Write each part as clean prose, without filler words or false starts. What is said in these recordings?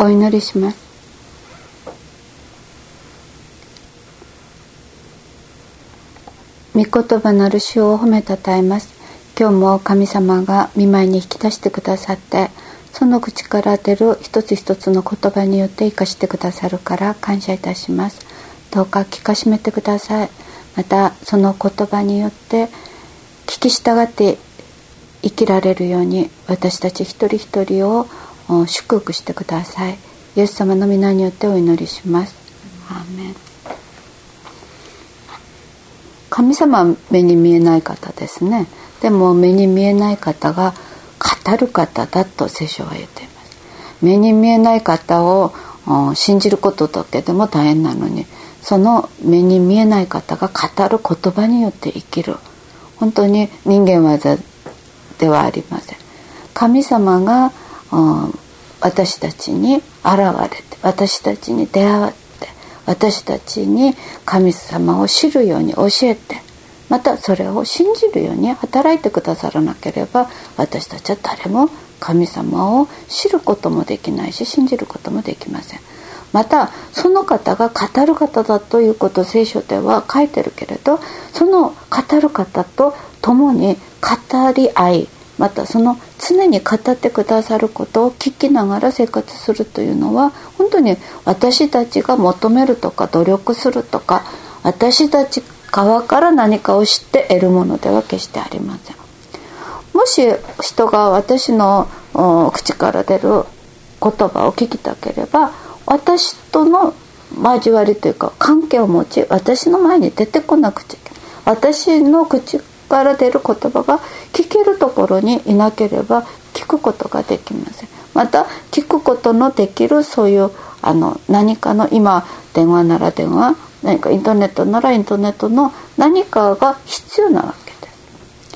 お祈りします。御言葉なる主を褒めたたえます。今日も神様が御前に引き出してくださって、その口から出る一つ一つの言葉によって生かしてくださるから感謝いたします。どうか聞かしめてください。またその言葉によって聞き従って生きられるように、私たち一人一人を祝福してください。イエス様の皆によってお祈りします。アーメン。神様は目に見えない方ですね。でも目に見えない方が語る方だと聖書は言っています。目に見えない方を信じることだけでも大変なのに、その目に見えない方が語る言葉によって生きる、本当に人間技ではありません。神様が私たちに現れて、私たちに出会って、私たちに神様を知るように教えて、またそれを信じるように働いてくださらなければ、私たちは誰も神様を知ることもできないし、信じることもできません。またその方が語る方だということを聖書では書いてるけれど、その語る方と共に語り合い、またその常に語ってくださることを聞きながら生活するというのは、本当に私たちが求めるとか努力するとか、私たち側から何かを知って得るものでは決してありません。もし人が私の口から出る言葉を聞きたければ、私との交わりというか関係を持ち、私の前に出てこなくちゃいけない。私の口から出る言葉が聞けるところにいなければ聞くことができません。また聞くことのできるそういう何かの、今電話なら電話、何かインターネットならインターネットの何かが必要なわけです。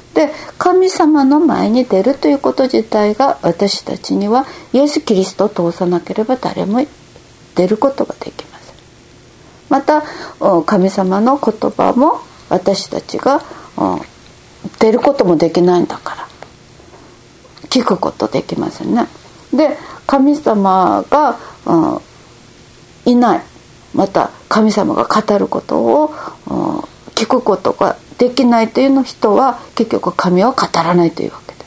で、神様の前に出るということ自体が、私たちにはイエス・キリストを通さなければ誰も出ることができません。また神様の言葉も私たちが出ることもできないんだから聞くことできませんね。で、神様がいない、また神様が語ることを聞くことができないというの人は、結局神は語らないというわけです。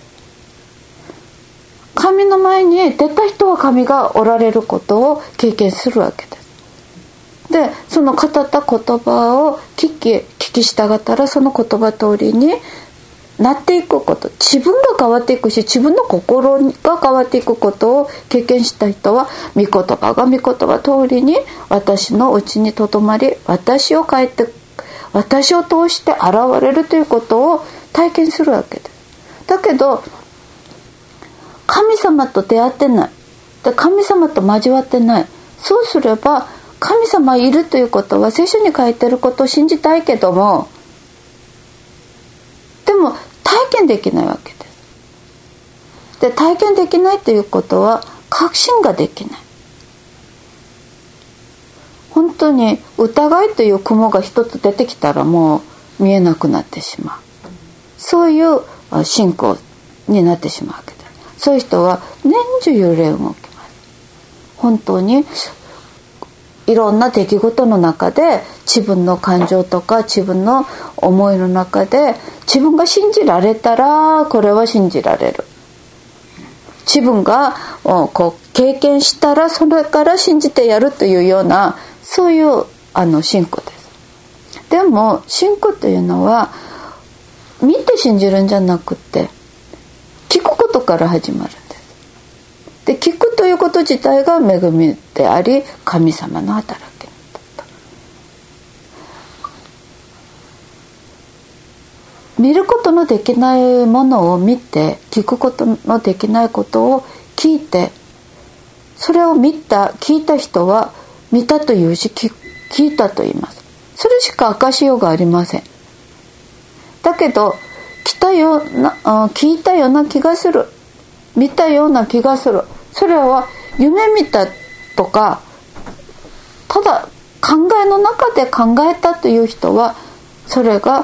神の前に出た人は神がおられることを経験するわけです。で、その語った言葉を聞き従ったら、その言葉通りになっていくこと、自分が変わっていくし、自分の心が変わっていくことを経験した人は、御言葉が御言葉通りに私のうちにとどまり、私を通して現れるということを体験するわけです。だけど神様と出会ってない、で神様と交わってない。そうすれば神様いるということは聖書に書いてることを信じたいけども、でも体験できないわけです。で、体験できないということは確信ができない。本当に疑いという雲が一つ出てきたらもう見えなくなってしまう、そういう信仰になってしまうわけです。そういう人は年中揺れ動きます。本当にいろんな出来事の中で、自分の感情とか自分の思いの中で、自分が信じられたらこれは信じられる、自分が経験したらそれから信じてやるというような、そういう信仰です。でも信仰というのは見て信じるんじゃなくて、聞くことから始まるんです。で、聞くということ自体が恵みであり、神様の働きだと。見ることのできないものを見て、聞くことのできないことを聞いて、それを聞いた人は見たというし、聞いたと言います。それしか証しようがありません。だけど聞いたような気がする、見たような気がする、それは夢見たとか、ただ考えの中で考えたという人は、それが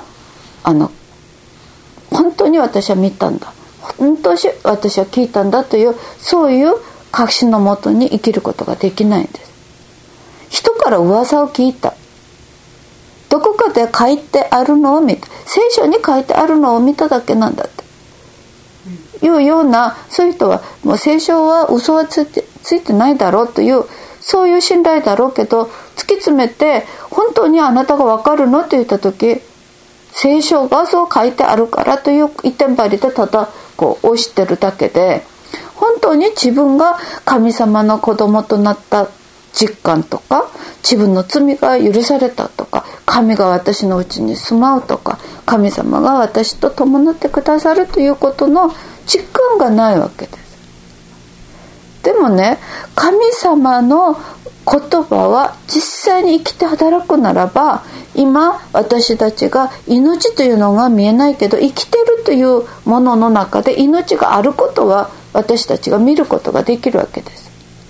本当に私は見たんだ、本当に私は聞いたんだという、そういう確信のもとに生きることができないんです。人から噂を聞いた、どこかで書いてあるのを見た、聖書に書いてあるのを見ただけなんだっていうような、そういう人はもう聖書は嘘はついてないだろうという、そういう信頼だろうけど、突き詰めて本当にあなたが分かるのって言った時、聖書がそう書いてあるからという一点張りでただこう押してるだけで、本当に自分が神様の子供となった実感とか、自分の罪が許されたとか、神が私のうちに住まうとか、神様が私と伴ってくださるということの実感がないわけです。でもね、神様の言葉は実際に生きて働くならば、今私たちが命というのが見えないけど生きてるというものの中で命があることは私たちが見ることができるわけです。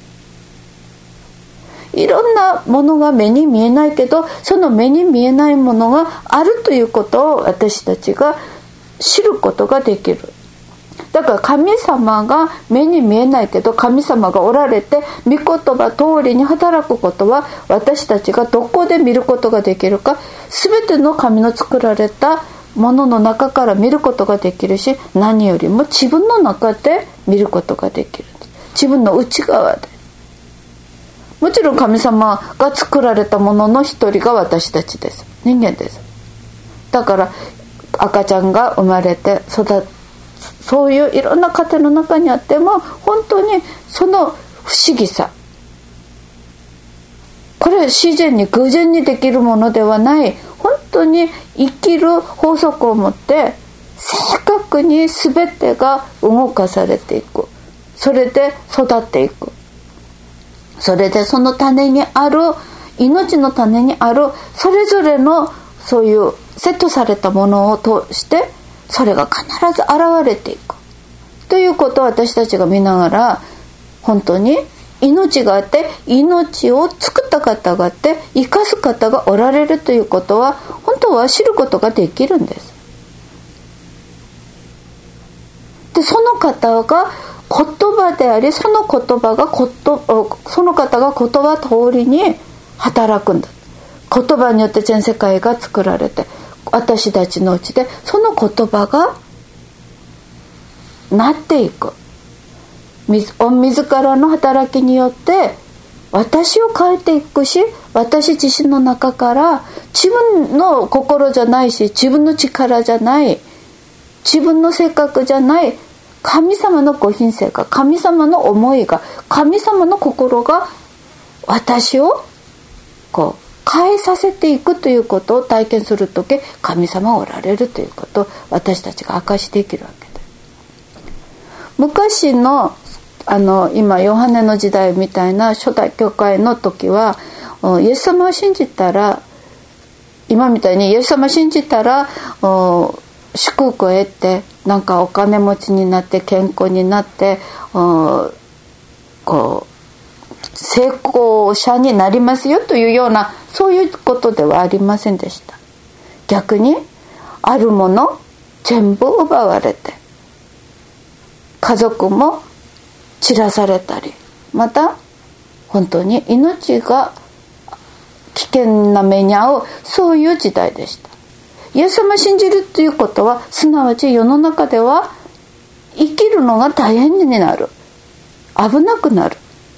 いろんなものが目に見えないけど、その目に見えないものがあるということを私たちが知ることができる。だから神様が目に見えないけど神様がおられて御言葉通りに働くことは、私たちがどこで見ることができるか、全ての神の作られたものの中から見ることができるし、何よりも自分の中で見ることができる。自分の内側で。もちろん神様が作られたものの一人が私たちです。人間です。だから赤ちゃんが生まれて育つ、そういういろんな家庭の中にあっても、本当にその不思議さ、これは自然に偶然にできるものではない、本当に生きる法則を持って正確に全てが動かされていく。それで育っていく。それでその種にある、命の種にあるそれぞれのそういうセットされたものを通して、それが必ず現れていくということを私たちが見ながら、本当に命があって、命を作った方があって、生かす方がおられるということは本当は知ることができるんです。でその方が言葉であり、その言葉がその方が言葉通りに働くんだ。言葉によって全世界が作られて、私たちのうちでその言葉がなっていく。自らの働きによって私を変えていくし、私自身の中から自分の心じゃないし、自分の力じゃない、自分の性格じゃない、神様のご品性が、神様の思いが、神様の心が私をこう変えさせていくということを体験するとき、神様がおられるということを私たちが証しできるわけです。昔の今ヨハネの時代みたいな初代教会の時は、イエス様を信じたら、今みたいにイエス様を信じたら祝福を得て、なんかお金持ちになって健康になってこう成功者になりますよというような、そういうことではありませんでした。逆にあるもの全部奪われて、家族も散らされたり、また本当に命が危険な目に遭う、そういう時代でした。イエス様を信じるということは、すなわち世の中では生きるのが大変になる、危なくなる、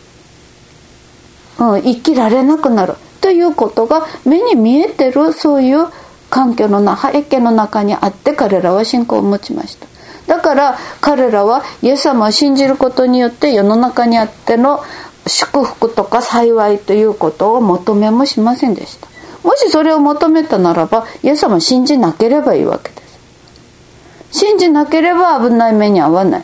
生きられなくなるということが目に見えてる、そういう環境の背景の中にあって、彼らは信仰を持ちました。だから彼らはイエス様を信じることによって世の中にあっての祝福とか幸いということを求めもしませんでした。もしそれを求めたならば、イエス様を信じなければいいわけです。信じなければ危ない目に遭わない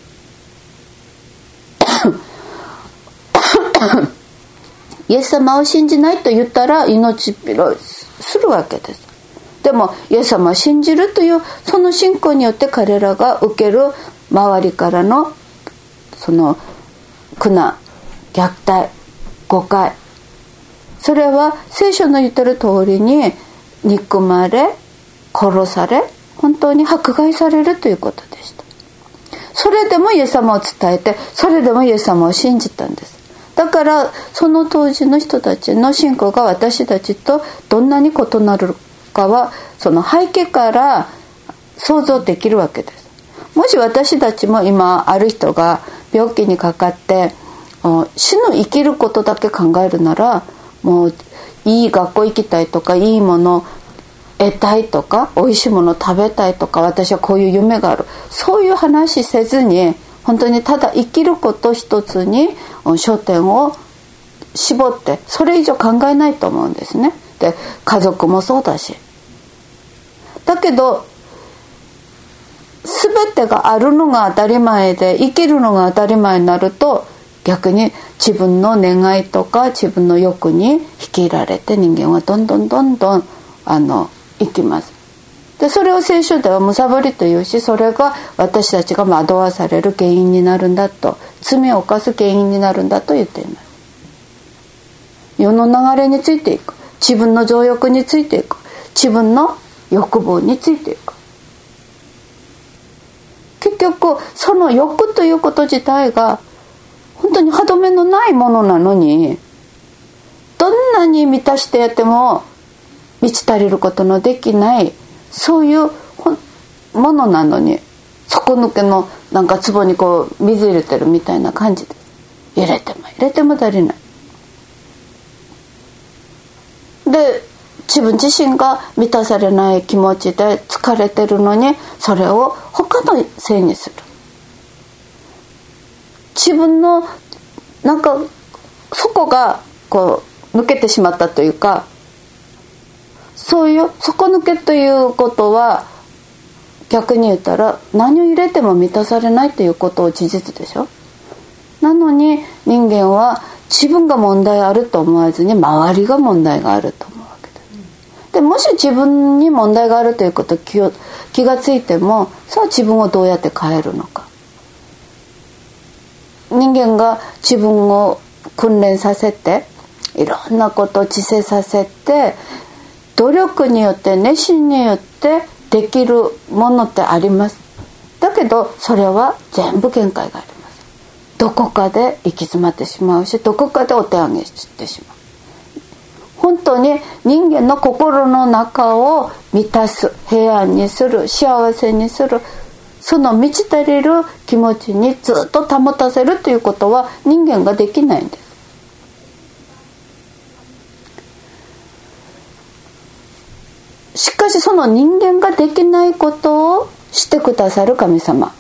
イエス様を信じないと言ったら命拾いするわけです。でもイエス様を信じるというその信仰によって、彼らが受ける周りからのその苦難、虐待、誤解、それは聖書の言ってる通りに憎まれ、殺され、本当に迫害されるということでした。 それでもイエス様を伝えて、それでもイエス様を信じたんです。だからその当時の人たちの信仰が私たちとどんなに異なるかは、その背景から想像できるわけです。もし私たちも今ある人が病気にかかって死ぬ生きることだけ考えるなら、もういい学校行きたいとか、いいもの得たいとか、美味しいもの食べたいとか、私はこういう夢がある、そういう話せずに、本当にただ生きること一つに焦点を絞って、それ以上考えないと思うんですね。で、家族もそうだし。だけど全てがあるのが当たり前で、生きるのが当たり前になると、逆に自分の願いとか自分の欲に引き入られて、人間はどんどん生きます。で、それを聖書では貪りというし、それが私たちが惑わされる原因になるんだと、罪を犯す原因になるんだと言っています。世の流れについていく、自分の情欲についていく、自分の欲望についていく。結局その欲ということ自体が本当に歯止めのないものなのに、どんなに満たしてやっても満ち足りることのできない、そういうものなのに、底抜けのなんか壺にこう水入れてるみたいな感じです。入れても足りない。で、自分自身が満たされない気持ちで疲れてるのに、それを他のせいにする。自分のなんか底がこう抜けてしまったというか、そういう底抜けということは、逆に言ったら何を入れても満たされないということを事実でしょ。なのに人間は自分が問題あると思わずに、周りが問題があると思うわけです。で、もし自分に問題があるということ気がついても、さあ自分をどうやって変えるのか。人間が自分を訓練させて、いろんなことを知性させて、努力によって熱心によってできるものってあります。だけどそれは全部限界があります。どこかで行き詰まってしまうし、どこかでお手上げしてしまう。本当に人間の心の中を満たす、平安にする、幸せにする、その満ち足りる気持ちにずっと保たせるということは人間ができないんです。しかしその人間ができないことをしてくださる神様、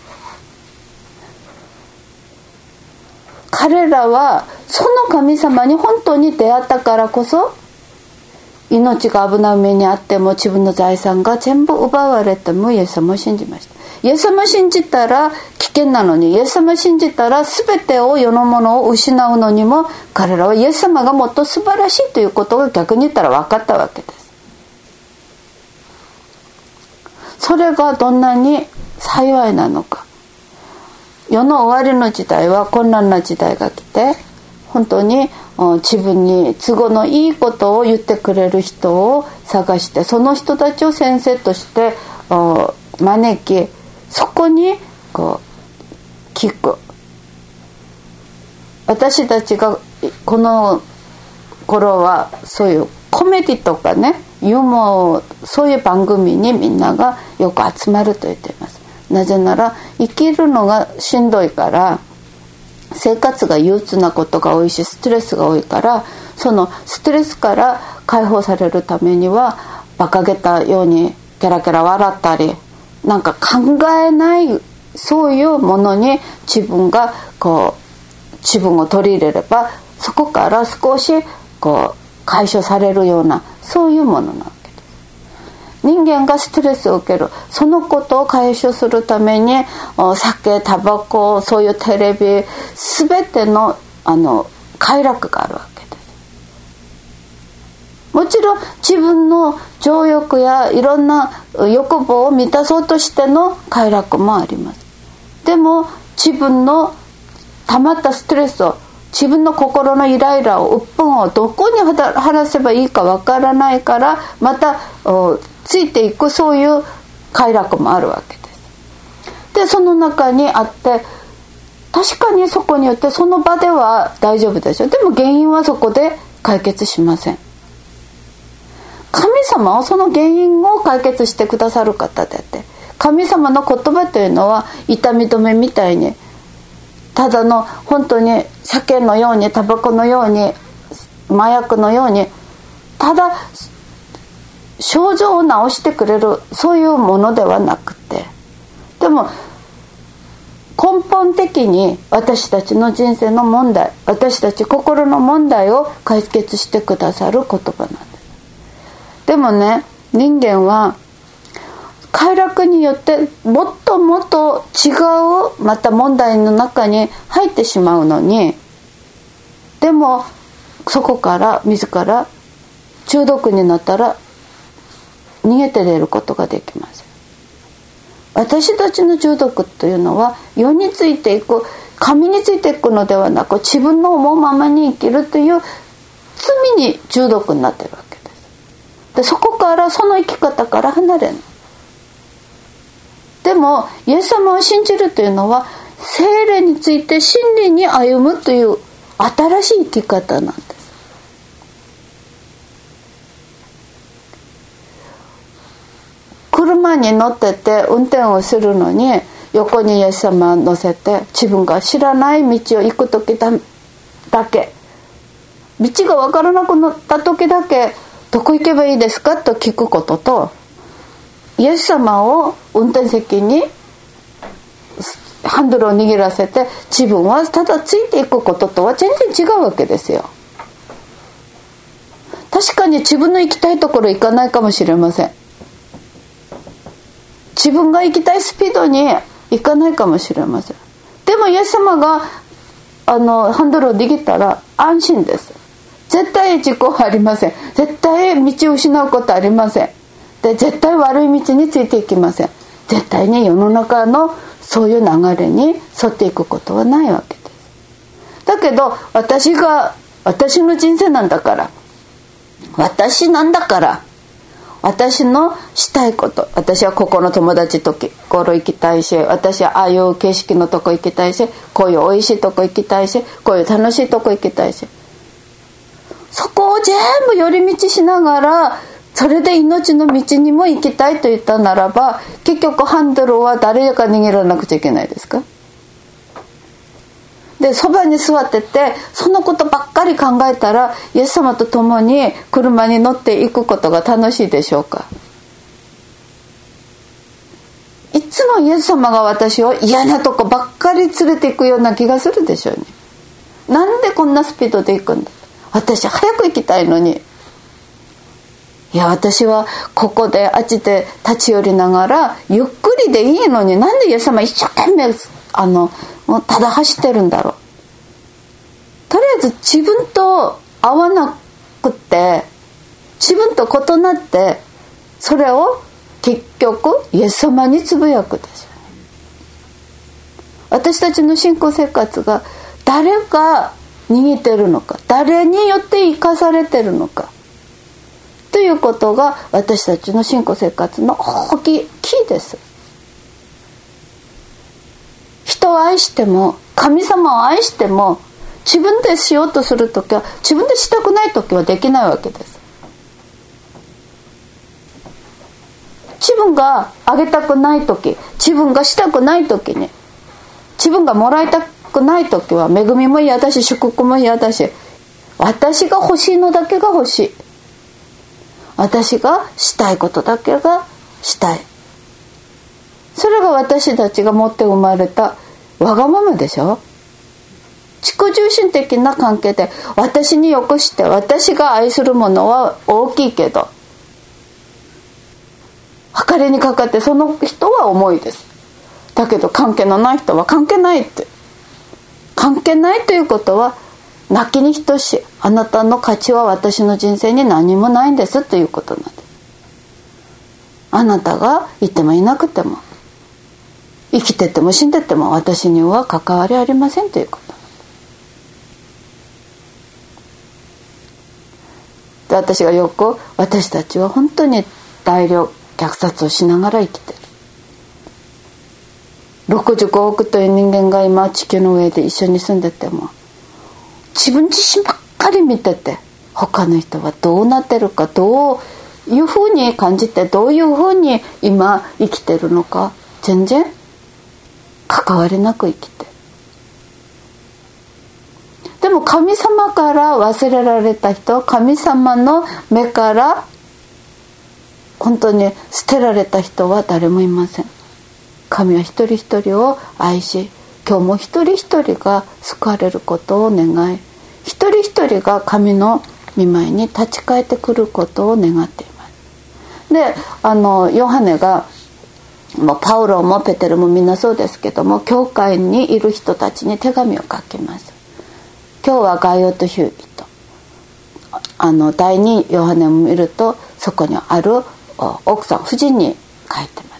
彼らはその神様に本当に出会ったからこそ、命が危ない目にあっても、自分の財産が全部奪われてもイエス様を信じました。イエス様を信じたら危険なのに、イエス様を信じたら全てを、世のものを失うのにも、彼らはイエス様がもっと素晴らしいということが逆に言ったら分かったわけです。それがどんなに幸いなのか。世の終わりの時代は困難な時代が来て、本当に自分に都合のいいことを言ってくれる人を探して、その人たちを先生として招き、そこにこう聞く。私たちがこの頃はそういうコメディとかね、ユーモア、そういう番組にみんながよく集まると言っています。なぜなら生きるのがしんどいから、生活が憂鬱なことが多いし、ストレスが多いから、そのストレスから解放されるためには、馬鹿げたようにケラケラ笑ったり、なんか考えないそういうものに自分がこう自分を取り入れれば、そこから少しこう解消されるような、そういうものなわけです。人間がストレスを受ける、そのことを解消するために酒、タバコ、そういうテレビ、全ての快楽があるわけです。もちろん自分の情欲やいろんな欲望を満たそうとしての快楽もあります。でも自分の溜まったストレスを、自分の心のイライラを、鬱憤をどこに晴らせばいいかわからないから、またついていく、そういう快楽もあるわけです。 でその中にあって、確かにそこによってその場では大丈夫でしょ。でも原因はそこで解決しません。神様はその原因を解決してくださる方であって、神様の言葉というのは痛み止めみたいに、ただの本当に酒のように、タバコのように、麻薬のように、ただ症状を治してくれる、そういうものではなくて、でも根本的に私たちの人生の問題、私たち心の問題を解決してくださる言葉なんです。でもね、人間は快楽によってもっともっと違うまた問題の中に入ってしまうのに、でもそこから自ら中毒になったら逃げて出ることができません。私たちの中毒というのは世についていく、神についていくのではなく、自分の思うままに生きるという罪に中毒になっているわけです。でそこからその生き方から離れない。でもイエス様を信じるというのは聖霊について真理に歩むという新しい生き方なんです。車に乗ってて運転をするのに、横にイエス様を乗せて、自分が知らない道を行く時だけ、道が分からなくなった時だけ、どこ行けばいいですかと聞くことと、イエス様を運転席にハンドルを握らせて自分はただついていくこととは全然違うわけですよ。確かに自分の行きたいところ行かないかもしれません。自分が行きたいスピードに行かないかもしれません。でもイエス様がハンドルを握ったら安心です。絶対事故はありません。絶対道を失うことありません。で絶対悪い道についていきません。絶対に世の中のそういう流れに沿っていくことはないわけです。だけど私の人生なんだから、私なんだから、私のしたいこと、私はここの友達ところ行きたいし、私はああいう景色のとこ行きたいし、こういうおいしいとこ行きたいし、こういう楽しいとこ行きたいし、そこを全部寄り道しながら、それで命の道にも行きたいと言ったならば、結局ハンドルは誰が握らなくちゃいけないですか。でそばに座っててそのことばっかり考えたら、イエス様と共に車に乗っていくことが楽しいでしょうか。いつもイエス様が私を嫌なとこばっかり連れていくような気がするでしょうね。なんでこんなスピードで行くんだ、私早く行きたいのに。いや私はここであっちで立ち寄りながらゆっくりでいいのに、なんでイエス様一生懸命もうただ走ってるんだろう。とりあえず自分と合わなくて、自分と異なって、それを結局イエス様につぶやくですよね。私たちの信仰生活が誰が握ってるのか、誰によって生かされてるのかということが私たちの信仰生活の大きいキーです。人を愛しても神様を愛しても、自分でしようとするときは、自分でしたくないときはできないわけです。自分があげたくないとき、自分がしたくないときに、自分がもらいたくないときは恵みも嫌だし祝福も嫌だし、私が欲しいのだけが欲しい、私がしたいことだけがしたい、それが私たちが持って生まれたわがままでしょ。自己中心的な関係で、私によくして私が愛するものは大きいけど、計りにかかってその人は重いです。だけど関係のない人は関係ないって、関係ないということはなきに等しい、あなたの価値は私の人生に何もないんですということなんです。あなたがいてもいなくても、生きてても死んでても私には関わりありませんということ。で私がよく、私たちは本当に大量虐殺をしながら生きてる。 65億という人間が今地球の上で一緒に住んでても、自分自身ばっかり見てて、他の人はどうなってるか、どういうふうに感じて、どういうふうに今生きてるのか、全然関わりなく生きて。でも神様から忘れられた人、神様の目から本当に捨てられた人は誰もいません。神は一人一人を愛し、今日も一人一人が救われることを願い、一人一人が神の御前に立ち返ってくることを願っています。で、ヨハネがパウロもペテルもみんなそうですけども、教会にいる人たちに手紙を書きます。今日はガイオとヒューギと、第2ヨハネを見るとそこにある奥さん夫人に書いてます。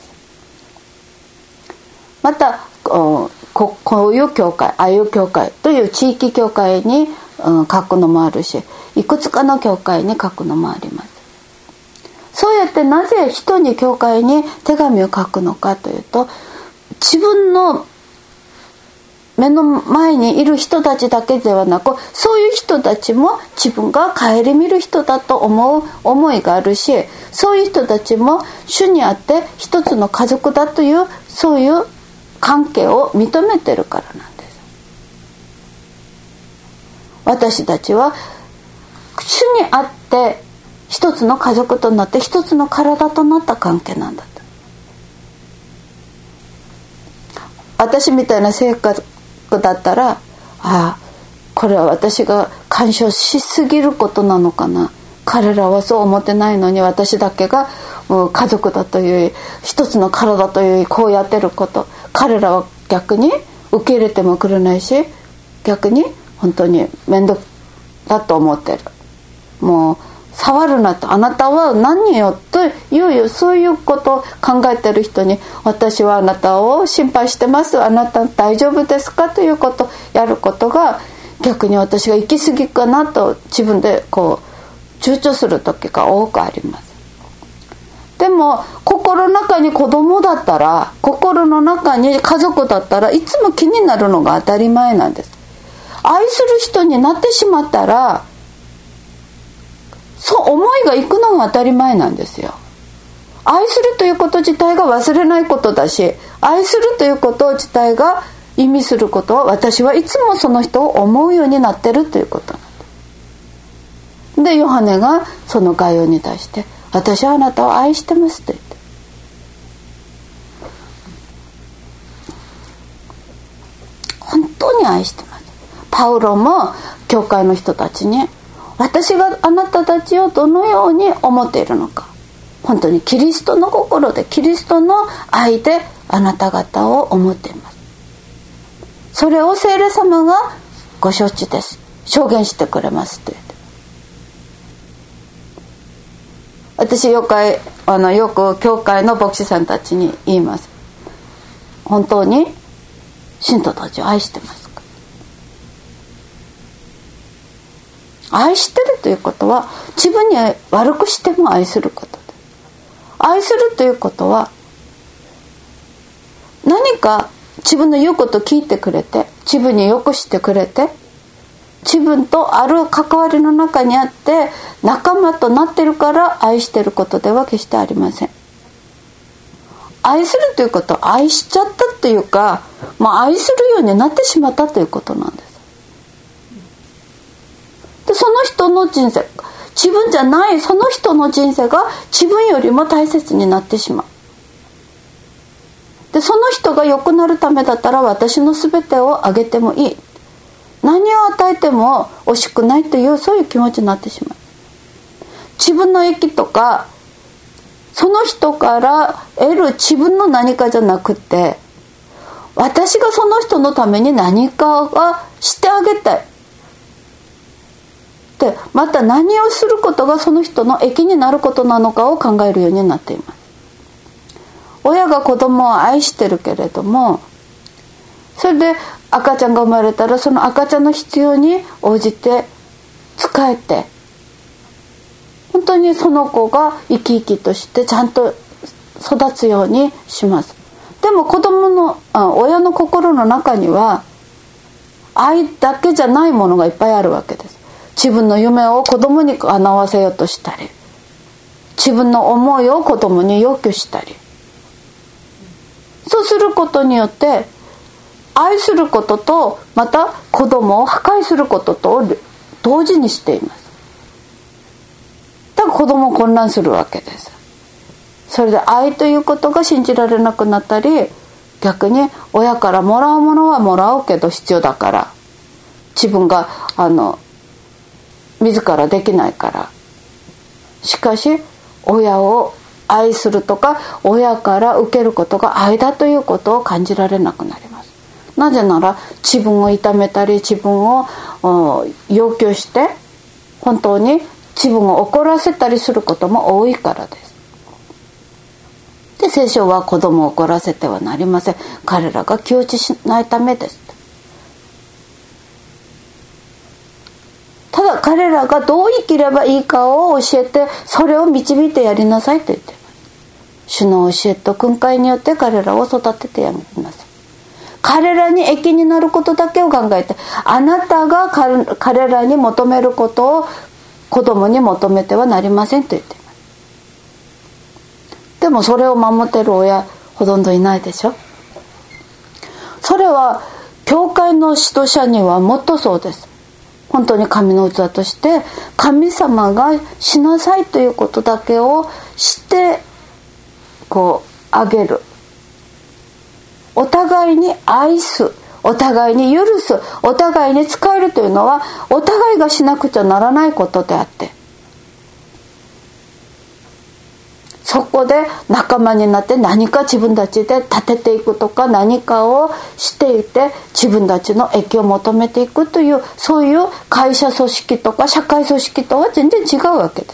またこういう教会、ああいう教会という地域教会に、書くのもあるし、いくつかの教会に書くのもあります。そうやってなぜ人に教会に手紙を書くのかというと、自分の目の前にいる人たちだけではなく、そういう人たちも自分が顧みる人だと思う思いがあるし、そういう人たちも主にあって一つの家族だという、そういう関係を認めてるからなんです。私たちは主にあって一つの家族となって一つの体となった関係なんだと。私みたいな性格だったら、これは私が干渉しすぎることなのかな、彼らはそう思ってないのに私だけが家族だという一つの体というこうやってること、彼らは逆に受け入れてもくれないし、逆に本当に面倒だと思ってる、もう触るなと、あなたは何よというそういうことを考えてる人に、私はあなたを心配してます、あなた大丈夫ですかということをやることが、逆に私が行き過ぎかなと自分で躊躇する時が多くあります。でも心の中に子供だったら、心の中に家族だったら、いつも気になるのが当たり前なんです。愛する人になってしまったら、そう思いがいくのが当たり前なんですよ。愛するということ自体が忘れないことだし、愛するということ自体が意味することは、私はいつもその人を思うようになってるということなんです。でヨハネがそのガイオに対して、私はあなたを愛してますと言って、本当に愛してます。パウロも教会の人たちに、私があなたたちをどのように思っているのか、本当にキリストの心で、キリストの愛であなた方を思っています。それを聖霊様がご承知です、証言してくれますと言って、私よく教会の牧師さんたちに言います。本当に信徒たちを愛してますか。愛してるということは、自分に悪くしても愛することで、愛するということは、何か自分の言うことを聞いてくれて、自分によくしてくれて、自分とある関わりの中にあって仲間となってるから愛してることでは決してありません。愛するということは愛しちゃったというか、愛するようになってしまったということなんです。でその人の人生、自分じゃないその人の人生が自分よりも大切になってしまう。でその人が良くなるためだったら、私の全てをあげてもいい、何を与えても惜しくないという、そういう気持ちになってしまう。自分の益とかその人から得る自分の何かじゃなくて、私がその人のために何かがしてあげたいで、また何をすることがその人の益になることなのかを考えるようになっています。親が子供を愛してるけれども、それで赤ちゃんが生まれたら、その赤ちゃんの必要に応じて仕えて、本当にその子が生き生きとしてちゃんと育つようにします。 でも子供の親の心の中には愛だけじゃないものがいっぱいあるわけです。自分の夢を子供に叶わせようとしたり、自分の思いを子供に要求したり、そうすることによって愛することとまた子供を破壊することとを同時にしています。だから子供を混乱するわけです。それで愛ということが信じられなくなったり、逆に親からもらうものはもらうけど必要だから、自分が自らできないから、しかし親を愛するとか親から受けることが愛だということを感じられなくなります。なぜなら自分を痛めたり自分を要求して本当に自分を怒らせたりすることも多いからです。で、聖書は子供を怒らせてはなりません。彼らが気落ちしないためです。ただ彼らがどう生きればいいかを教えて、それを導いてやりなさいと言っています。主の教えと訓戒によって彼らを育ててやります。彼らに益になることだけを考えて、あなたが彼らに求めることを子供に求めてはなりませんと言っています。でもそれを守っている親ほとんどいないでしょ。それは教会の指導者にはもっとそうです。本当に神の器として神様がしなさいということだけをしてあげる。お互いに愛す、お互いに許す、お互いに仕えるというのはお互いがしなくちゃならないことであって、そこで仲間になって何か自分たちで立てていくとか何かをしていて自分たちの益を求めていくという、そういう会社組織とか社会組織とは全然違うわけです。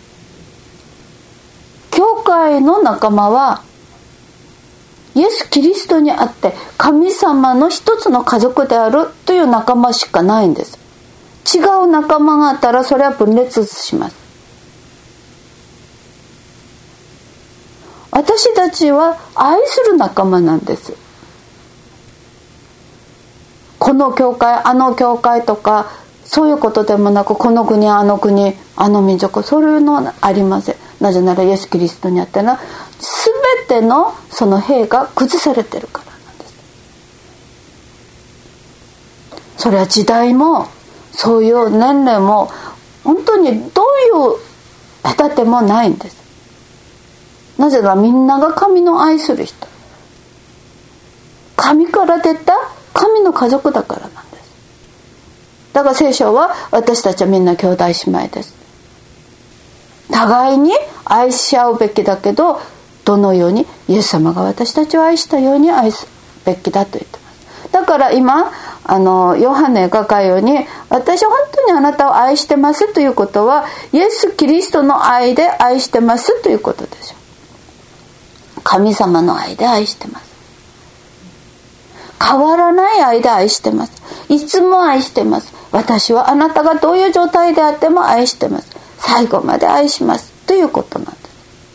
教会の仲間はイエス・キリストにあって神様の一つの家族であるという仲間しかないんです。違う仲間があったらそれは分裂します。私たちは愛する仲間なんです。この教会あの教会とかそういうことでもなく、この国あの国あの民族、そういうのはありません。なぜならイエス・キリストにあっての全てのその兵が崩されてるからなんです。それは時代もそういう年齢も本当にどういう隔てもないんです。なぜならみんなが神の愛する人、神から出た神の家族だからなんです。だから聖書は私たちはみんな兄弟姉妹です。互いに愛し合うべきだけど、どのようにイエス様が私たちを愛したように愛すべきだと言ってます。だから今ヨハネが書くように、私は本当にあなたを愛してますということはイエス・キリストの愛で愛してますということでしょ。神様の愛で愛してます。変わらない愛で愛してます。いつも愛してます。私はあなたがどういう状態であっても愛してます。最後まで愛しますということなんです。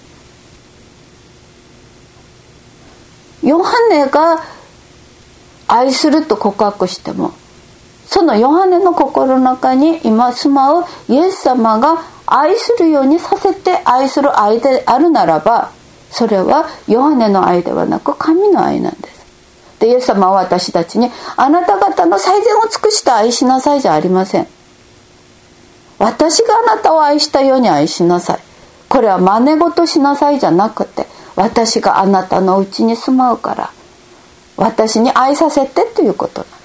ヨハネが愛すると告白しても、そのヨハネの心の中に今住まうイエス様が愛するようにさせて愛する愛であるならば、それはヨハネの愛ではなく神の愛なんです。で、イエス様は私たちにあなた方の最善を尽くして愛しなさいじゃありません。私があなたを愛したように愛しなさい。これは真似事しなさいじゃなくて、私があなたのうちに住まうから私に愛させてということなんです。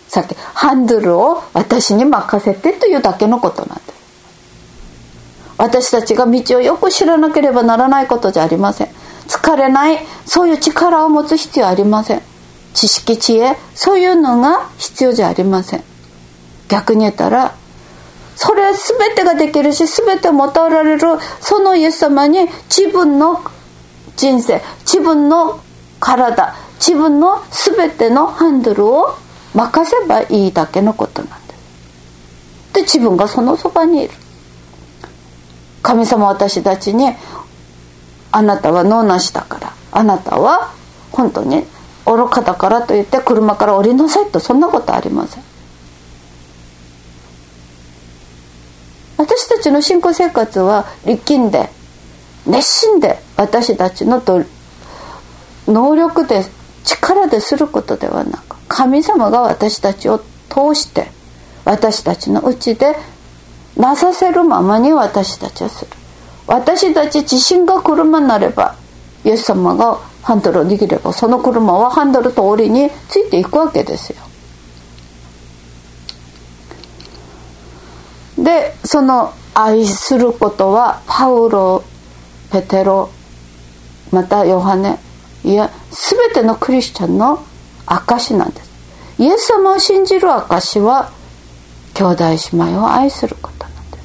さっきハンドルを私に任せてというだけのことなんです。私たちが道をよく知らなければならないことじゃありません。疲れない、そういう力を持つ必要はありません。知識知恵、そういうのが必要じゃありません。逆に言ったらそれ全てができるし全てもたられるそのイエス様に自分の人生、自分の体、自分の全てのハンドルを任せばいいだけのことなんです。で、自分がそのそばにいる。神様は私たちにあなたは能なしだから、あなたは本当に愚かだからと言って車から降りなさいと、そんなことありません。私たちの信仰生活は力んで熱心で私たちの能力で力ですることではなく、神様が私たちを通して私たちのうちでなさせるままに私たちはする。私たち自身が車になれば、イエス様がハンドルを握ればその車はハンドルと檻についていくわけですよ。でその愛することはパウロ、ペテロ、またヨハネ、いや全てのクリスチャンの証なんです。イエス様を信じる証は兄弟姉妹を愛することなんです。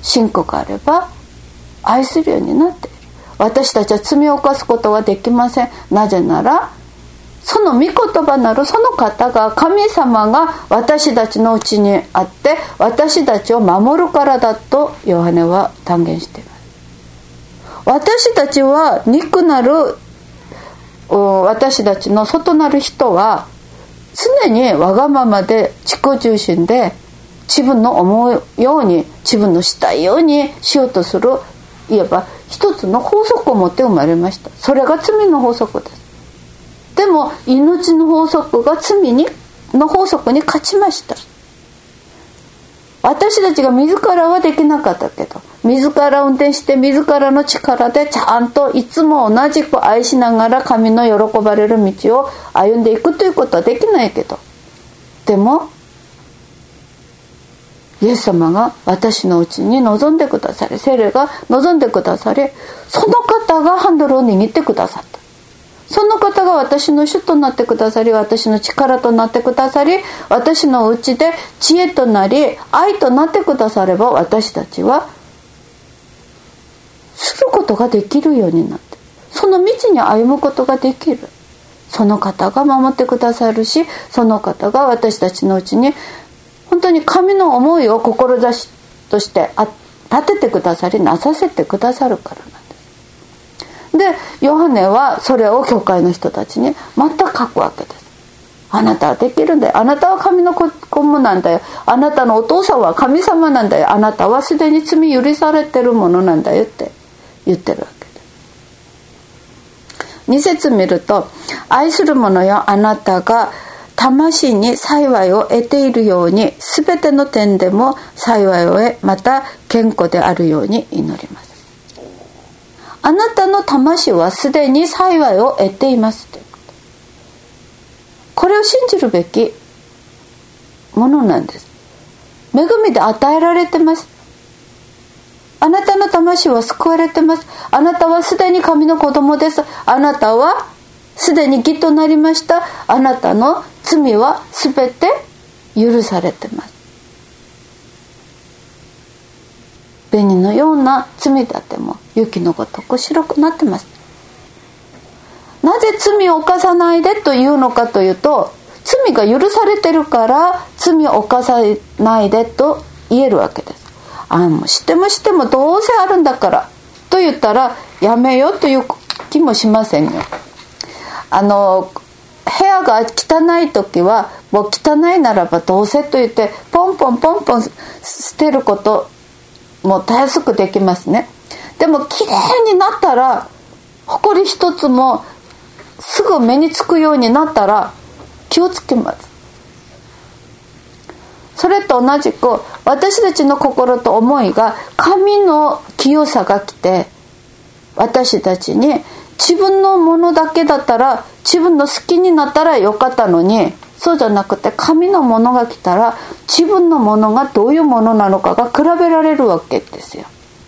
信仰があれば愛するようになっている。私たちは罪を犯すことはできません。なぜならその御言葉なるその方が、神様が私たちのうちにあって私たちを守るからだとヨハネは断言しています。私たちは肉なる私たちの外なる人は常にわがままで自己中心で自分の思うように自分のしたいようにしようとする、いわば一つの法則を持って生まれました。それが罪の法則です。でも命の法則が罪の法則に勝ちました。私たちが自らはできなかったけど、自ら運転して自らの力でちゃんといつも同じく愛しながら神の喜ばれる道を歩んでいくということはできないけど、でもイエス様が私のうちに望んでくださり、聖霊が望んでくださり、その方がハンドルを握ってくださった。その方が私の主となってくださり、私の力となってくださり、私のうちで知恵となり愛となってくだされば、私たちはすることができるようになって、その道に歩むことができる。その方が守ってくださるし、その方が私たちのうちに本当に神の思いを志として立ててくださり、なさせてくださるからなんです。でヨハネはそれを教会の人たちにまた書くわけです。あなたはできるんだよ、あなたは神の子供なんだよ、あなたのお父さんは神様なんだよ、あなたはすでに罪許されてるものなんだよって言ってるわけです。2節見ると、愛する者よ、あなたが魂に幸いを得ているように、すべての点でも幸いを得、また健康であるように祈ります。あなたの魂はすでに幸いを得ていますということ。これを信じるべきものなんです。恵みで与えられてます。あなたの魂は救われてます。あなたはすでに神の子供です。あなたはすでに義となりました。あなたの罪はすべて許されてます。紅のような罪だっても雪のごとく白くなってます。なぜ罪を犯さないでというのかというと、罪が許されてるから罪を犯さないでと言えるわけです。もうしてもどうせあるんだからと言ったらやめようという気もしませんよ。部屋が汚い時はもう汚いならばどうせと言ってポンポン捨てることもたやすくできますね。でもきれいになったら、埃一つもすぐ目につくようになったら気をつけます。それと同じく私たちの心と思いが神の清さが来て、私たちに自分のものだけだったら自分の好きになったらよかったのに、そうじゃなくて神のものが来たら自分のものがどういうものなのかが比べられるわけですよ。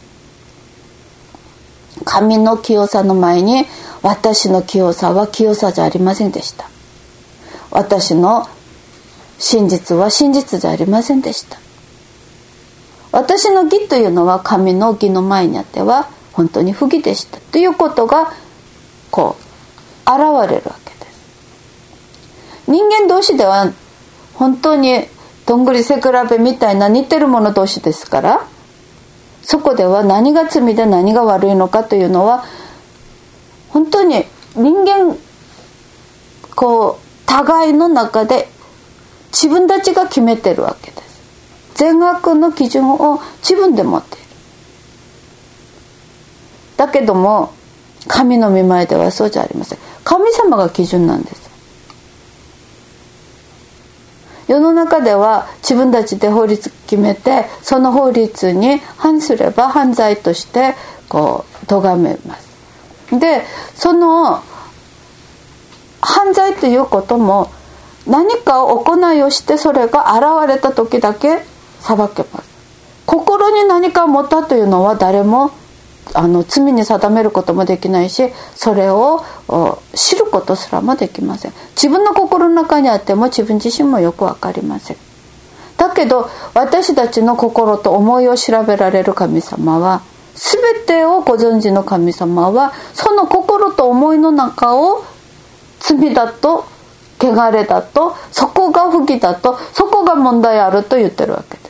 神の清さの前に私の清さは清さじゃありませんでした。私の真実は真実じゃありませんでした。私の義というのは神の義の前にあっては本当に不義でしたということがこう現れるわけです。人間同士では本当にどんぐり背比べみたいな似てる者同士ですから、 そこでは何が罪で何が悪いのかというのは本当に人間互いの中で自分たちが決めてるわけです。善悪の基準を自分で持っている。だけども神の御前ではそうじゃありません。神様が基準なんです。世の中では自分たちで法律決めて、その法律に反すれば犯罪として咎めます。でその犯罪ということも何かを行いをしてそれが現れた時だけ裁けます。心に何かを持ったというのは誰も罪に定めることもできないし、それを知ることすらもできません。自分の心の中にあっても自分自身もよく分かりません。だけど私たちの心と思いを調べられる神様は、全てをご存知の神様は、その心と思いの中を罪だと汚れだと、そこが不義だと、そこが問題あると言ってるわけです。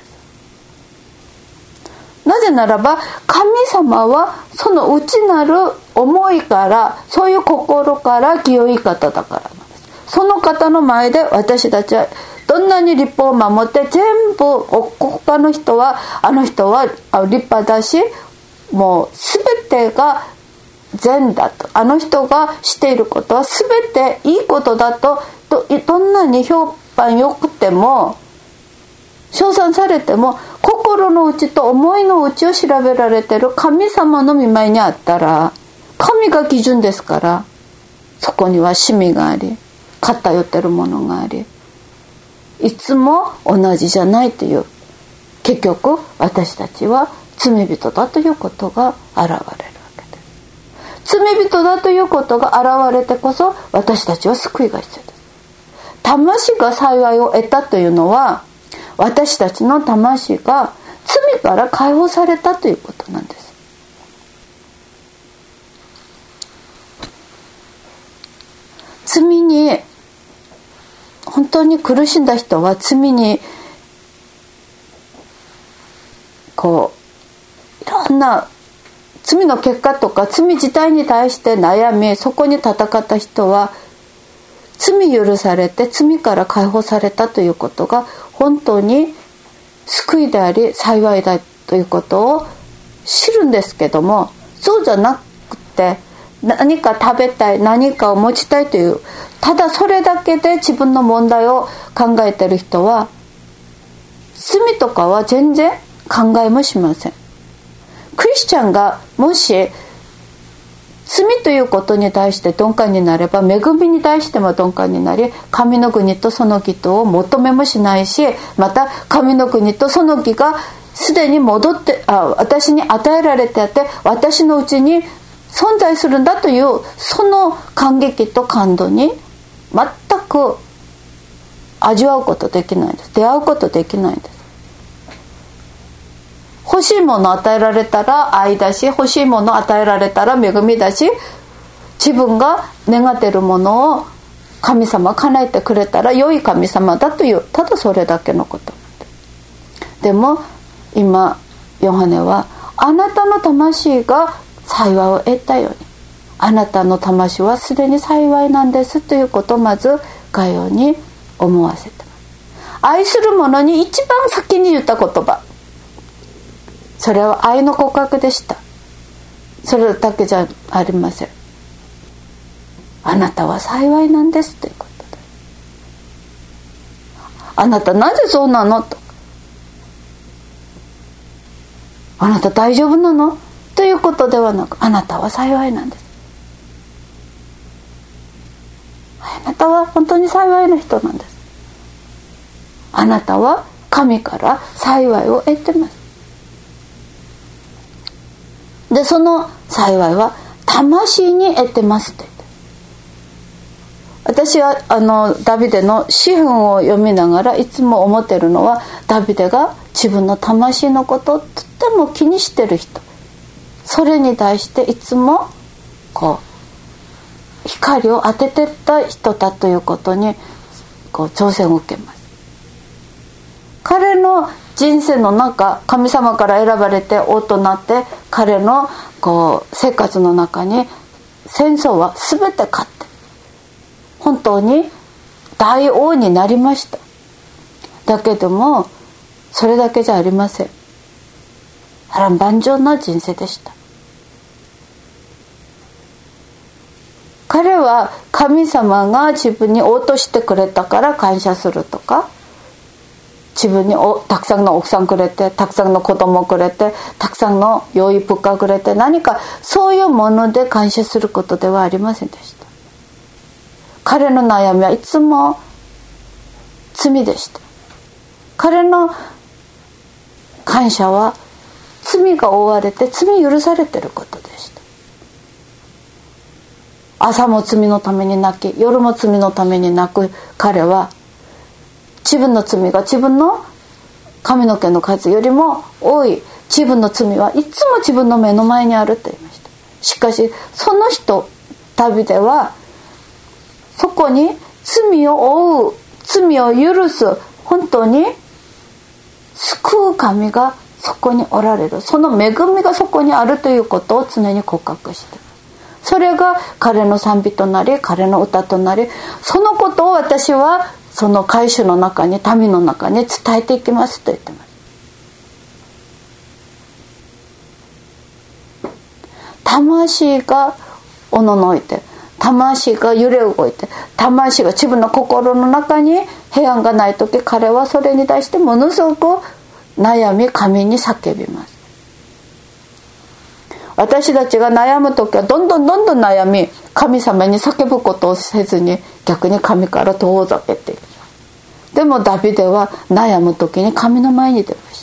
なぜならば神様はその内なる思いから、そういう心から清い方だからなんです。その方の前で私たちはどんなに律法を守って全部他の人はあの人は立派だし、もう全てが善だと、あの人がしていることは全ていいことだと、どんなに評判良くても称賛されても、心の内と思いの内を調べられている神様の御前にあったら、神が基準ですから、そこには趣味があり、偏ってるものがあり、いつも同じじゃないという、結局私たちは罪人だということが現れるわけです。罪人だということが現れてこそ私たちは救いが必要です。魂が幸いを得たというのは、私たちの魂が罪から解放されたということなんです。罪に本当に苦しんだ人は、罪にいろんな罪の結果とか罪自体に対して悩み、そこに戦った人は罪許されて罪から解放されたということが本当に救いであり幸いだということを知るんですけども、そうじゃなくて何か食べたい、何かを持ちたいという、ただそれだけで自分の問題を考えている人は、罪とかは全然考えもしません。クリスチャンがもし罪ということに対して鈍感になれば、恵みに対しても鈍感になり、神の国とその義とを求めもしないし、また神の国とその義がすでに戻って私に与えられてあって、私のうちに存在するんだという、その感激と感動に全く味わうことできないんです。出会うことできないんです。欲しいもの与えられたら愛だし、欲しいもの与えられたら恵みだし、自分が願っているものを神様叶えてくれたら良い神様だという、ただそれだけのことなんです。でも今ヨハネは、あなたの魂が幸いを得たように、あなたの魂はすでに幸いなんですということをまず概要に思わせてます。愛する者に一番先に言った言葉、それは愛の告白でした。それだけじゃありません。あなたは幸いなんですということで、あなたなぜそうなのと、あなた大丈夫なのということではなく、あなたは幸いなんです。あなたは本当に幸いな人なんです。あなたは神から幸いを得てます。でその幸いは魂に得てますと言って、私はダビデの詩篇を読みながらいつも思ってるのは、ダビデが自分の魂のことをとっても気にしてる人、それに対していつも光を当ててった人だということに挑戦を受けます。彼の人生の中、神様から選ばれて王となって、彼の生活の中に戦争は全て勝って本当に大王になりました。だけどもそれだけじゃありません。波乱万丈な人生でした。彼は神様が自分に王としてくれたから感謝するとか、自分にたくさんの奥さんくれて、たくさんの子供くれて、たくさんの養育家くれて、何かそういうもので感謝することではありませんでした。彼の悩みはいつも罪でした。彼の感謝は罪が負われて罪許されていることでした。朝も罪のために泣き、夜も罪のために泣く彼は、自分の罪が自分の髪の毛の数よりも多い、自分の罪はいつも自分の目の前にあると言いました。しかしその人旅では、そこに罪を負う、罪を許す、本当に救う神がそこにおられる、その恵みがそこにあるということを常に告白している。それが彼の賛美となり、彼の歌となり、そのことを私はその会衆の中に、民の中に伝えていきますと言ってます。魂がおののいて、魂が揺れ動いて、魂が自分の心の中に平安がないとき、彼はそれに対してものすごく悩み、神に叫びます。私たちが悩むときはどんどん悩み、神様に叫ぶことをせずに、逆に神から遠ざけている。でもダビデは悩むときに神の前に出ました。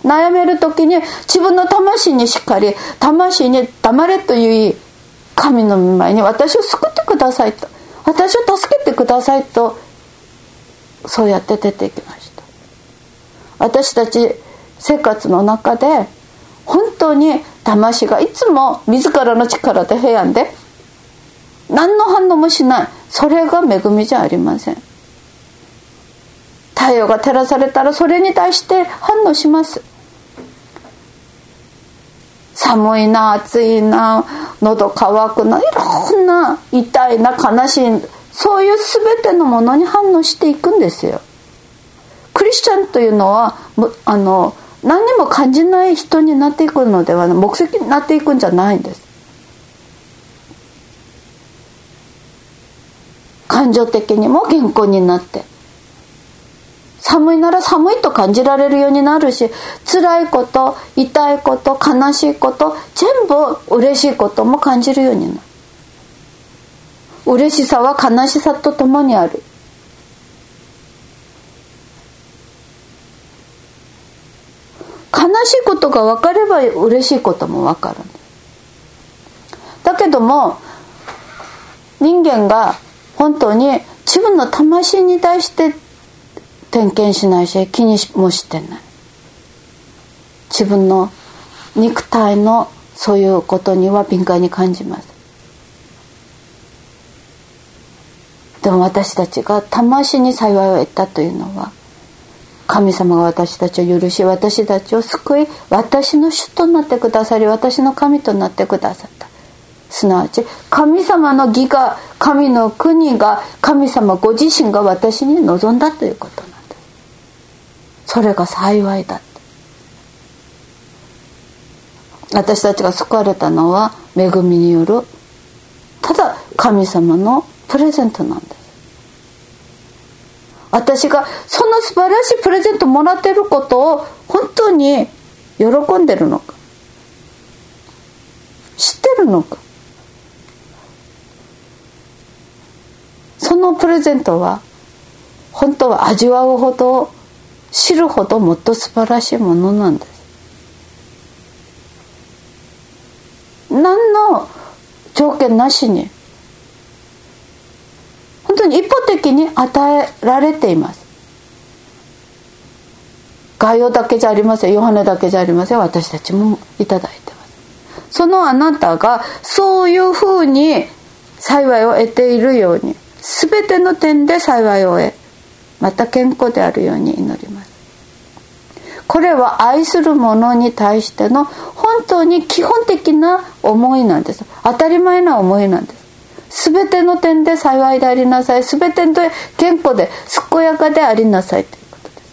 悩めるときに自分の魂にしっかり、魂に黙れという神の前に、私を救ってくださいと、私を助けてくださいと、そうやって出ていきました。私たち生活の中で本当に魂がいつも自らの力で平安で何の反応もしない、それが恵みじゃありません。太陽が照らされたらそれに対して反応します。寒いな、暑いな、喉乾くな、いろんな痛いな、悲しい、そういう全てのものに反応していくんですよ。クリスチャンというのは何にも感じない人になっていくのではない、目的になっていくんじゃないんです。感情的にも健康になって、寒いなら寒いと感じられるようになるし、辛いこと、痛いこと、悲しいこと、全部嬉しいことも感じるようになる。嬉しさは悲しさとともにある。悲しいことが分かれば嬉しいことも分かる。だけども人間が本当に自分の魂に対して点検しないし、気にもしてない。自分の肉体のそういうことには敏感に感じます。でも私たちが魂に幸いを得たというのは、神様が私たちを許し、私たちを救い、私の主となってくださり、私の神となってくださった。すなわち神様の義が、神の国が、神様ご自身が私に望んだということなんです。それが幸いだって。私たちが救われたのは恵みによる、ただ神様のプレゼントなんです。私がその素晴らしいプレゼントもらっていることを本当に喜んでるのか、知ってるのか。そのプレゼントは本当は味わうほど、知るほどもっと素晴らしいものなんです。何の条件なしに本当に一方的に与えられています。ガイオだけじゃありません、ヨハネだけじゃありません、私たちもいただいてます。そのあなたがそういうふうに幸いを得ているように、全ての点で幸いを得、また健康であるように祈ります。 これは愛する者に対しての本当に基本的な思いなんです。当たり前な思いなんです。すべての点で幸いでありなさい、すべてで健康で健やかでありなさいということです。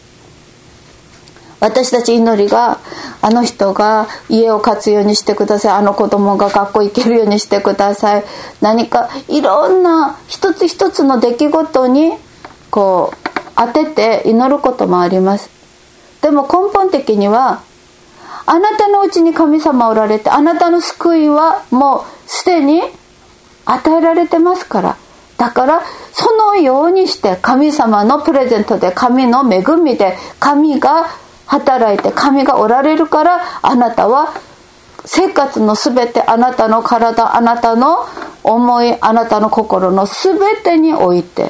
私たち祈りが、あの人が家を勝つようにしてください、あの子供が学校行けるようにしてください、何かいろんな一つ一つの出来事にこう当てて祈ることもあります。でも根本的には、あなたのうちに神様おられて、あなたの救いはもうすでに与えられてますから、だからそのようにして神様のプレゼントで、神の恵みで、神が働いて神がおられるから、あなたは生活のすべて、あなたの体、あなたの思い、あなたの心のすべてにおいて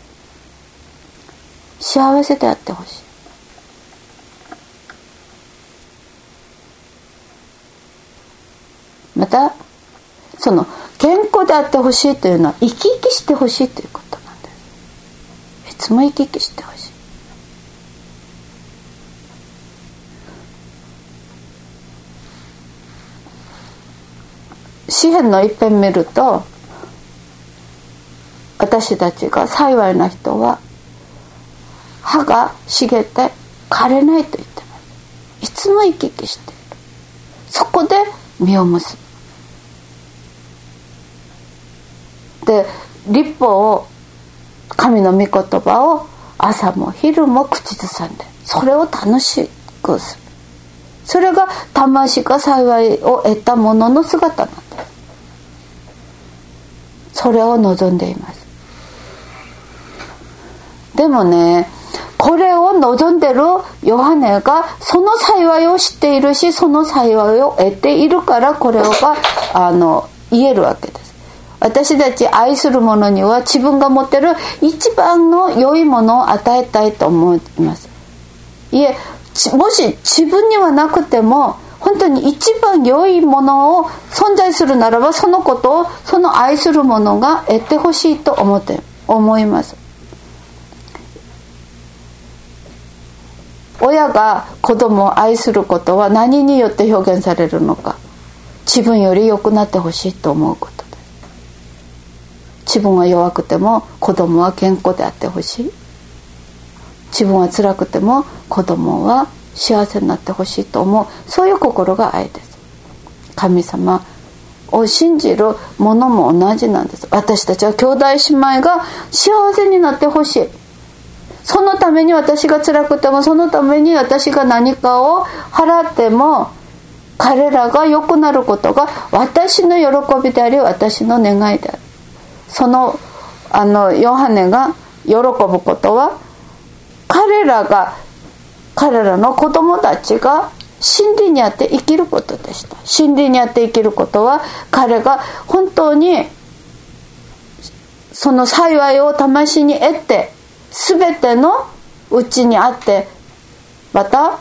幸せであってほしい。またその健康であってほしいというのは、生き生きしてほしいということなんです。いつも生き生きしてほしい。詩篇の一編見ると、私たちが幸いな人は葉が茂って枯れないと言ってます。いつも生き生きしている。そこで実を結ぶ。で、律法を、神の御言葉を朝も昼も口ずさんで、それを楽しくする。それが魂が幸いを得たものの姿なんです。それを望んでいます。でもね、これを望んでるヨハネがその幸いを知っているし、その幸いを得ているから、これが言えるわけです。私たち愛する者には自分が持ってる一番の良いものを与えたいと思います。いえ、もし自分にはなくても本当に一番良いものを存在するならば、そのことをその愛する者が得てほしいと思います。親が子供を愛することは何によって表現されるのか。自分より良くなってほしいと思うことです。自分は弱くても子供は健康であってほしい。自分は辛くても子供は幸せになってほしいと思う、そういう心が愛です。神様を信じるものも同じなんです。私たちは兄弟姉妹が幸せになってほしい。そのために私が辛くても、そのために私が何かを払っても、彼らが良くなることが私の喜びであり、私の願いである。そのヨハネが喜ぶことは、彼らの子供たちが真理にあって生きることでした。真理にあって生きることは、彼が本当にその幸いを魂に得て、全てのうちにあって、また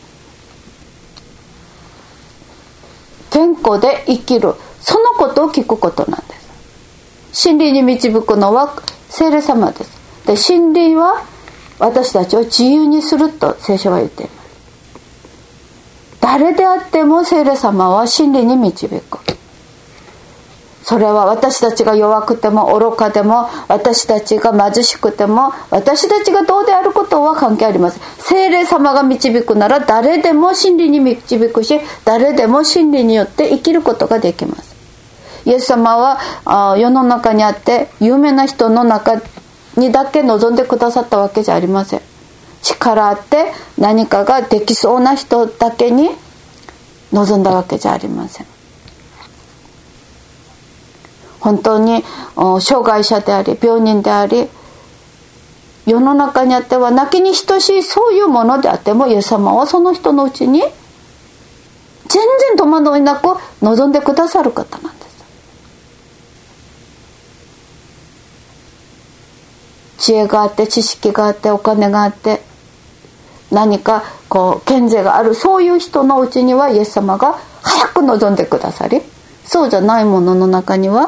健康で生きる、そのことを聞くことなんです。真理に導くのは聖霊様です。で、真理は私たちを自由にすると聖書は言っています。誰であっても聖霊様は真理に導く。それは私たちが弱くても愚かでも、私たちが貧しくても、私たちがどうであることは関係あります。聖霊様が導くなら誰でも真理に導くし、誰でも真理によって生きることができます。イエス様は世の中にあって有名な人の中にだけ望んでくださったわけじゃありません。力あって何かができそうな人だけに望んだわけじゃありません。本当に障害者であり病人であり、世の中にあっては泣きに等しいそういうものであっても、イエス様はその人のうちに全然戸惑いなく望んでくださる方なんです。知恵があって知識があってお金があって何か権勢がある、そういう人のうちにはイエス様が早く望んでくださり、そうじゃないものの中には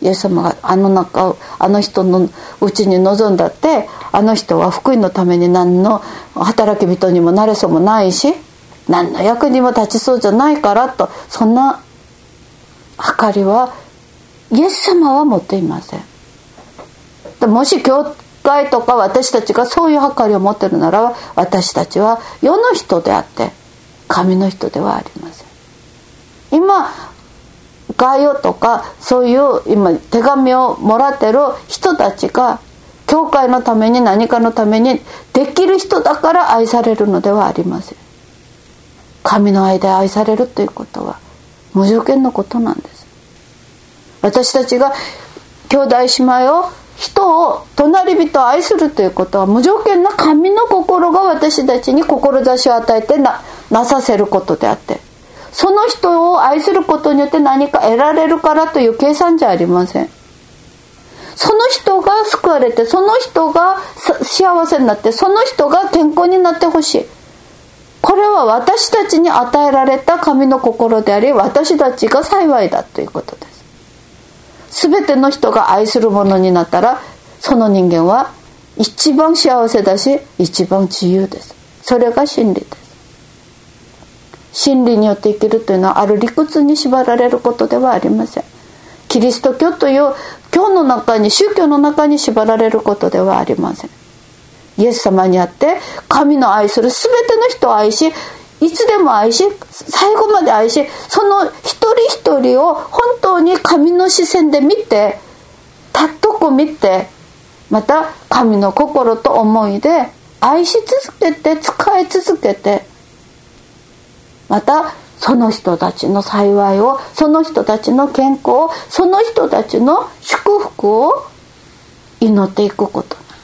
イエス様があの人のうちに臨んだって、あの人は福音のために何の働き人にもなれそうもないし、何の役にも立ちそうじゃないからと、そんな計りはイエス様は持っていません。もし教会とか私たちがそういう計りを持っているなら、私たちは世の人であって神の人ではありません。今外世とかそういう今手紙をもらってる人たちが教会のために何かのためにできる人だから愛されるのではありません。神の愛で愛されるということは無条件のことなんです。私たちが兄弟姉妹を、人を、隣人を愛するということは無条件な神の心が私たちに志を与えて なさせることであって、その人を愛することによって何か得られるからという計算じゃありません。その人が救われて、その人が幸せになって、その人が健康になってほしい。これは私たちに与えられた神の心であり、私たちが幸いだということです。すべての人が愛するものになったら、その人間は一番幸せだし、一番自由です。それが真理です。真理によって生きるというのはある理屈に縛られることではありません。キリスト教という教の中に、宗教の中に縛られることではありません。イエス様にあって神の愛するすべての人を愛し、いつでも愛し、最後まで愛し、その一人一人を本当に神の視線で見て、尊く見て、また神の心と思いで愛し続けて、使い続けて、またその人たちの幸いを、その人たちの健康を、その人たちの祝福を祈っていくことなんです。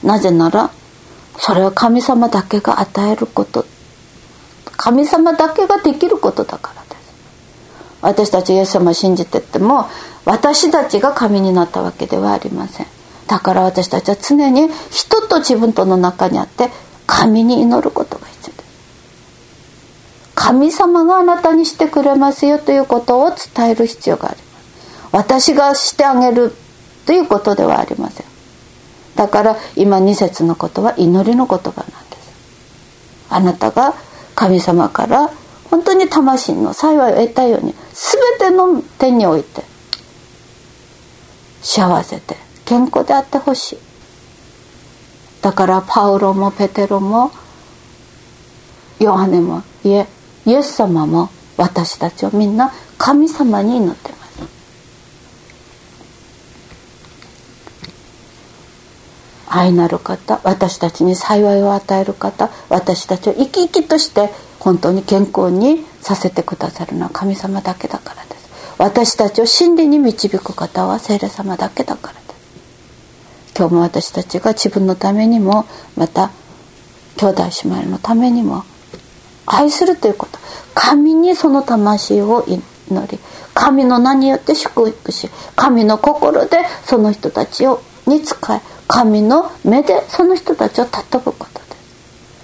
なぜならそれは神様だけが与えること、神様だけができることだからです。私たちイエス様を信じてても、私たちが神になったわけではありません。だから私たちは常に人と自分との中にあって神に祈ることが必要です。神様があなたにしてくれますよということを伝える必要があります。私がしてあげるということではありません。だから今2節のことは祈りの言葉なんです。あなたが神様から本当に魂の幸いを得たように、全ての点において幸せで健康であってほしい。だからパウロもペテロもヨハネも、イエス様も私たちをみんな神様に祈ってます。愛なる方、私たちに幸いを与える方、私たちを生き生きとして本当に健康にさせてくださるのは神様だけだからです。私たちを真理に導く方は聖霊様だけだからです。今日も私たちが自分のためにも、また兄弟姉妹のためにも愛するということ、神にその魂を祈り、神の名によって祝福し、神の心でその人たちに仕え、神の目でその人たちを尊ぶことです。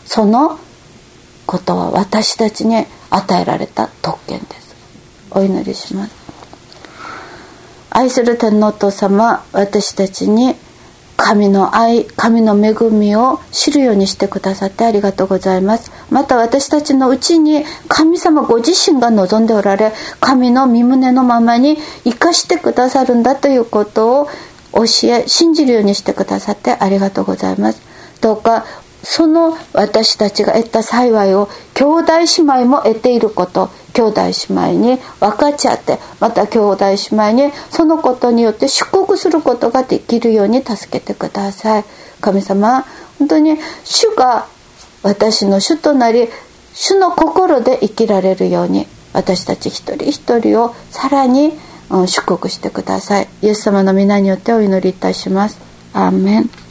そのことは私たちに与えられた特権です。お祈りします。愛する天のお父様、私たちに神の愛、神の恵みを知るようにしてくださってありがとうございます。また私たちのうちに神様ご自身が望んでおられ、神の御胸のままに生かしてくださるんだということを教え、信じるようにしてくださってありがとうございます。どうかその私たちが得た幸いを兄弟姉妹も得ていること、兄弟姉妹に分かち合って、また兄弟姉妹にそのことによって祝福することができるように助けてください。神様、本当に主が私の主となり、主の心で生きられるように、私たち一人一人をさらに祝福してください。イエス様の皆によってお祈りいたします。アーメン。